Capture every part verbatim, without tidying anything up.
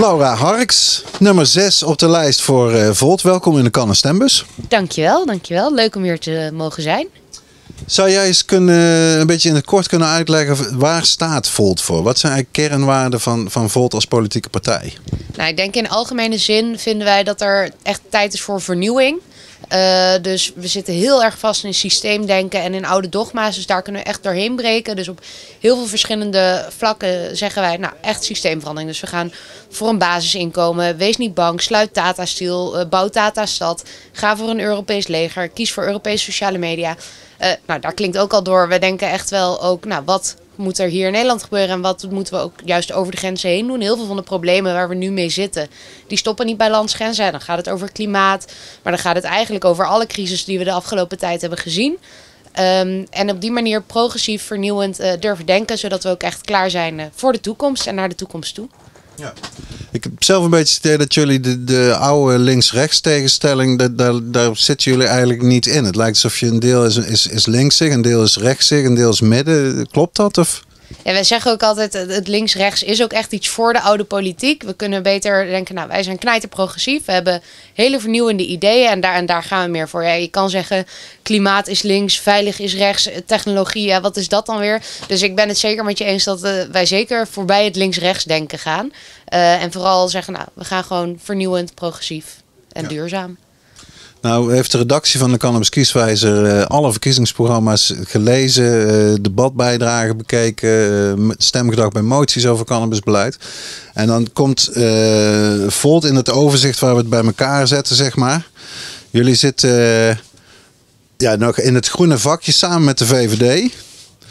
Laura Harks, nummer zes op de lijst voor uh, Volt. Welkom in de Kan en Stembus. Dankjewel, dankjewel. Leuk om hier te mogen zijn. Zou jij eens kunnen, een beetje in het kort kunnen uitleggen, waar staat Volt voor? Wat zijn eigenlijk kernwaarden van, van Volt als politieke partij? Nou, ik denk in algemene zin vinden wij dat er echt tijd is voor vernieuwing. Uh, dus we zitten heel erg vast in systeemdenken en in oude dogma's. Dus daar kunnen we echt doorheen breken. Dus op heel veel verschillende vlakken zeggen wij, nou, echt systeemverandering. Dus we gaan voor een basisinkomen. Wees niet bang, sluit Tata Steel, uh, bouw Tata Stad. Ga voor een Europees leger, kies voor Europese sociale media. Uh, nou, daar klinkt ook al door. We denken echt wel ook, nou, wat moet er hier in Nederland gebeuren en wat moeten we ook juist over de grenzen heen doen. Heel veel van de problemen waar we nu mee zitten, die stoppen niet bij landsgrenzen. En dan gaat het over klimaat, maar dan gaat het eigenlijk over alle crises die we de afgelopen tijd hebben gezien. Um, en op die manier progressief vernieuwend uh, durven denken, zodat we ook echt klaar zijn uh, voor de toekomst en naar de toekomst toe. Ja. Ik heb zelf een beetje het idee dat jullie de, de oude links-rechts tegenstelling, dat, daar, daar zitten jullie eigenlijk niet in. Het lijkt alsof je een deel is, is, is linksig, een deel is rechtsig, een deel is midden. Klopt dat? Of? Ja, wij zeggen ook altijd, het links-rechts is ook echt iets voor de oude politiek. We kunnen beter denken, nou, wij zijn knijterprogressief. We hebben hele vernieuwende ideeën en daar, en daar gaan we meer voor. Ja, je kan zeggen, klimaat is links, veilig is rechts, technologie, ja, wat is dat dan weer? Dus ik ben het zeker met je eens dat uh, wij zeker voorbij het links-rechts denken gaan. Uh, en vooral zeggen, nou, we gaan gewoon vernieuwend, progressief en ja. duurzaam. Nou heeft de redactie van de Cannabis Kieswijzer uh, alle verkiezingsprogramma's gelezen, uh, debatbijdragen bekeken, uh, stemgedrag bij moties over cannabisbeleid. En dan komt uh, Volt in het overzicht waar we het bij elkaar zetten, zeg maar. Jullie zitten uh, ja, nog in het groene vakje samen met de V V D.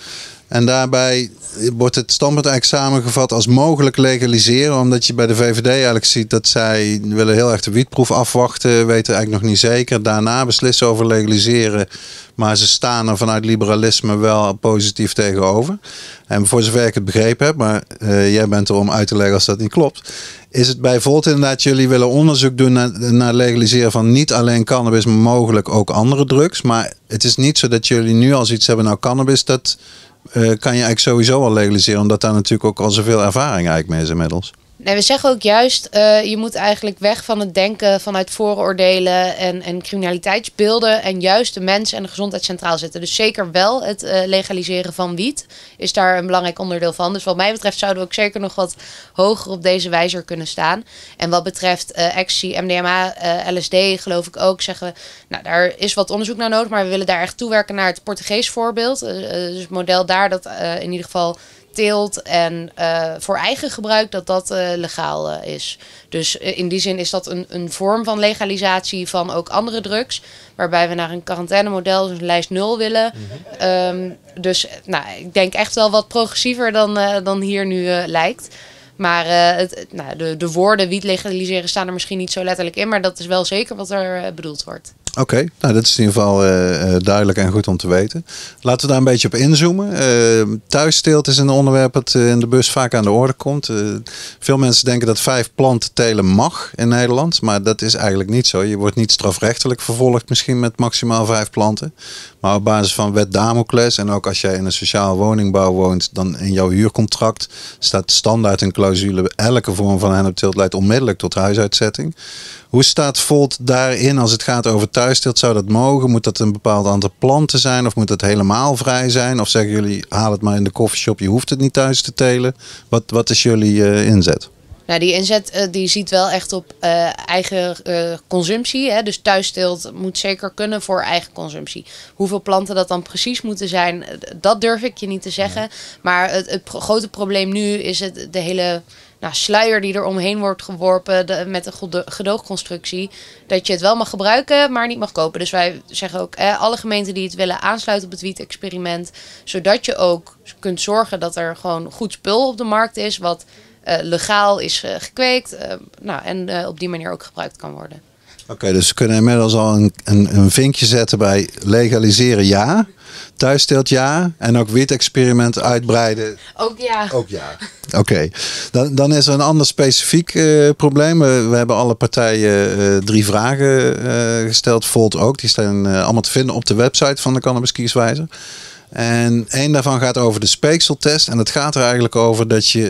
En daarbij wordt het standpunt eigenlijk samengevat als mogelijk legaliseren. Omdat je bij de V V D eigenlijk ziet dat zij willen heel erg de wietproef afwachten. Weten eigenlijk nog niet zeker. Daarna beslissen over legaliseren. Maar ze staan er vanuit liberalisme wel positief tegenover. En voor zover ik het begrepen heb, maar uh, jij bent er om uit te leggen als dat niet klopt. Is het bij Volt inderdaad, jullie willen onderzoek doen naar, naar legaliseren van niet alleen cannabis, maar mogelijk ook andere drugs. Maar het is niet zo dat jullie nu als iets hebben, nou cannabis, dat uh, kan je eigenlijk sowieso al legaliseren. Omdat daar natuurlijk ook al zoveel ervaring eigenlijk mee is inmiddels. Nee, we zeggen ook juist, uh, je moet eigenlijk weg van het denken vanuit vooroordelen en, en criminaliteitsbeelden. En juist de mens en de gezondheid centraal zetten. Dus zeker wel het uh, legaliseren van wiet is daar een belangrijk onderdeel van. Dus wat mij betreft zouden we ook zeker nog wat hoger op deze wijzer kunnen staan. En wat betreft uh, ecstasy, M D M A, uh, L S D geloof ik ook, zeggen we, nou daar is wat onderzoek naar nodig. Maar we willen daar echt toewerken naar het Portugees voorbeeld. Uh, dus het model daar dat uh, in ieder geval teelt en uh, voor eigen gebruik dat dat uh, legaal uh, is. Dus uh, in die zin is dat een, een vorm van legalisatie van ook andere drugs, waarbij we naar een quarantainemodel, dus een lijst nul willen. Mm-hmm. Um, dus nou, ik denk echt wel wat progressiever dan, uh, dan hier nu uh, lijkt. Maar uh, het, nou, de, de woorden wiet legaliseren staan er misschien niet zo letterlijk in, maar dat is wel zeker wat er uh, bedoeld wordt. Oké, okay, nou dat is in ieder geval uh, duidelijk en goed om te weten. Laten we daar een beetje op inzoomen. Uh, thuissteelt is een onderwerp dat uh, in de bus vaak aan de orde komt. Uh, veel mensen denken dat vijf planten telen mag in Nederland. Maar dat is eigenlijk niet zo. Je wordt niet strafrechtelijk vervolgd misschien met maximaal vijf planten. Maar op basis van wet Damocles en ook als jij in een sociaal woningbouw woont, dan in jouw huurcontract staat standaard een clausule. Elke vorm van hennepteelt leidt onmiddellijk tot huisuitzetting. Hoe staat Volt daarin als het gaat over thuisteelt? Zou dat mogen? Moet dat een bepaald aantal planten zijn? Of moet het helemaal vrij zijn? Of zeggen jullie, haal het maar in de koffieshop, je hoeft het niet thuis te telen? Wat, wat is jullie uh, inzet? Nou, die inzet uh, die ziet wel echt op uh, eigen uh, consumptie. Hè? Dus thuisteelt moet zeker kunnen voor eigen consumptie. Hoeveel planten dat dan precies moeten zijn, dat durf ik je niet te zeggen. Maar het, het pro- grote probleem nu is het de hele nou, sluier die er omheen wordt geworpen de, met een gedoogconstructie. Dat je het wel mag gebruiken, maar niet mag kopen. Dus wij zeggen ook, eh, alle gemeenten die het willen aansluiten op het wiet-experiment. Zodat je ook kunt zorgen dat er gewoon goed spul op de markt is. Wat uh, legaal is uh, gekweekt. Uh, nou, en uh, op die manier ook gebruikt kan worden. Oké, okay, dus we kunnen inmiddels al een, een, een vinkje zetten bij legaliseren ja. Thuisteelt ja. En ook wiet-experiment uitbreiden. Ook ja. Ook ja. Oké, okay. dan, dan is er een ander specifiek uh, probleem. We, we hebben alle partijen uh, drie vragen uh, gesteld. Volt ook. Die staan uh, allemaal te vinden op de website van de Cannabis Kieswijzer. En één daarvan gaat over de speekseltest. En het gaat er eigenlijk over dat je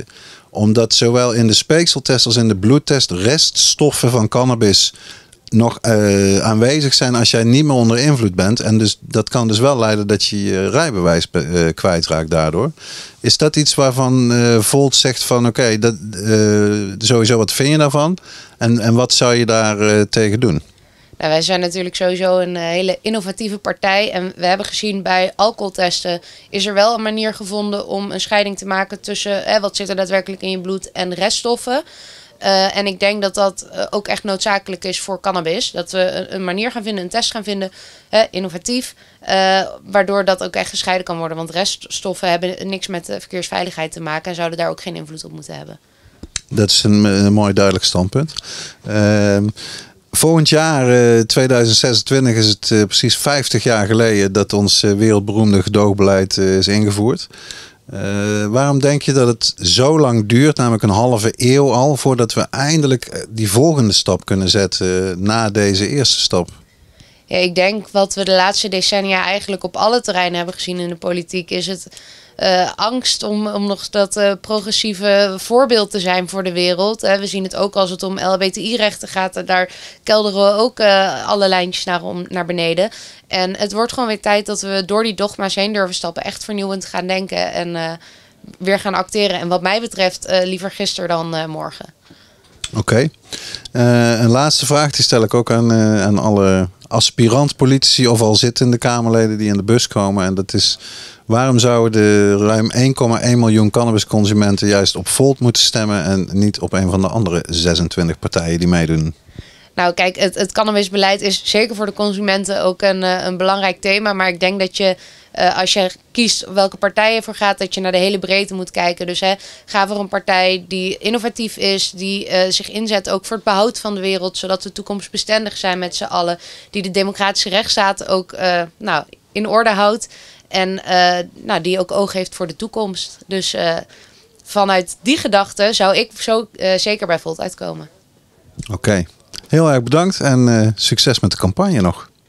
Omdat zowel in de speekseltest als in de bloedtest reststoffen van cannabis nog uh, aanwezig zijn als jij niet meer onder invloed bent. En dus dat kan dus wel leiden dat je je rijbewijs uh, kwijtraakt daardoor. Is dat iets waarvan uh, Volt zegt van oké, okay, dat uh, sowieso wat vind je daarvan? En, en wat zou je daar uh, tegen doen? Nou, wij zijn natuurlijk sowieso een uh, hele innovatieve partij. En we hebben gezien bij alcoholtesten is er wel een manier gevonden om een scheiding te maken tussen eh, wat zit er daadwerkelijk in je bloed en reststoffen. Uh, en ik denk dat dat uh, ook echt noodzakelijk is voor cannabis. Dat we een, een manier gaan vinden, een test gaan vinden, uh, innovatief. Uh, waardoor dat ook echt gescheiden kan worden. Want reststoffen hebben niks met de verkeersveiligheid te maken en zouden daar ook geen invloed op moeten hebben. Dat is een, een mooi duidelijk standpunt. Uh, volgend jaar, uh, tweeduizend zesentwintig, is het uh, precies vijftig jaar geleden dat ons uh, wereldberoemde gedoogbeleid uh, is ingevoerd. Uh, waarom denk je dat het zo lang duurt, namelijk een halve eeuw al, voordat we eindelijk die volgende stap kunnen zetten na deze eerste stap? Ja, ik denk wat we de laatste decennia eigenlijk op alle terreinen hebben gezien in de politiek, is het uh, angst om, om nog dat uh, progressieve voorbeeld te zijn voor de wereld. Uh, we zien het ook als het om L H B T I-rechten gaat. Daar kelderen we ook uh, alle lijntjes naar, om, naar beneden. En het wordt gewoon weer tijd dat we door die dogma's heen durven stappen, echt vernieuwend gaan denken en uh, weer gaan acteren. En wat mij betreft uh, liever gisteren dan uh, morgen. Oké. Okay. Uh, een laatste vraag, die stel ik ook aan, uh, aan alle aspirant-politici of al zittende Kamerleden die in de bus komen. En dat is, waarom zouden de ruim één komma één miljoen cannabisconsumenten juist op Volt moeten stemmen en niet op een van de andere zesentwintig partijen die meedoen? Nou kijk, het, het cannabisbeleid is zeker voor de consumenten ook een, een belangrijk thema. Maar ik denk dat je, uh, als je kiest welke partij je voor gaat, dat je naar de hele breedte moet kijken. Dus hè, ga voor een partij die innovatief is, die uh, zich inzet ook voor het behoud van de wereld, zodat we toekomstbestendig zijn met z'n allen. Die de democratische rechtsstaat ook uh, nou, in orde houdt. En uh, nou, die ook oog heeft voor de toekomst. Dus uh, vanuit die gedachte zou ik zo uh, zeker bij Volt uitkomen. Oké. Okay. Heel erg bedankt en uh, succes met de campagne nog.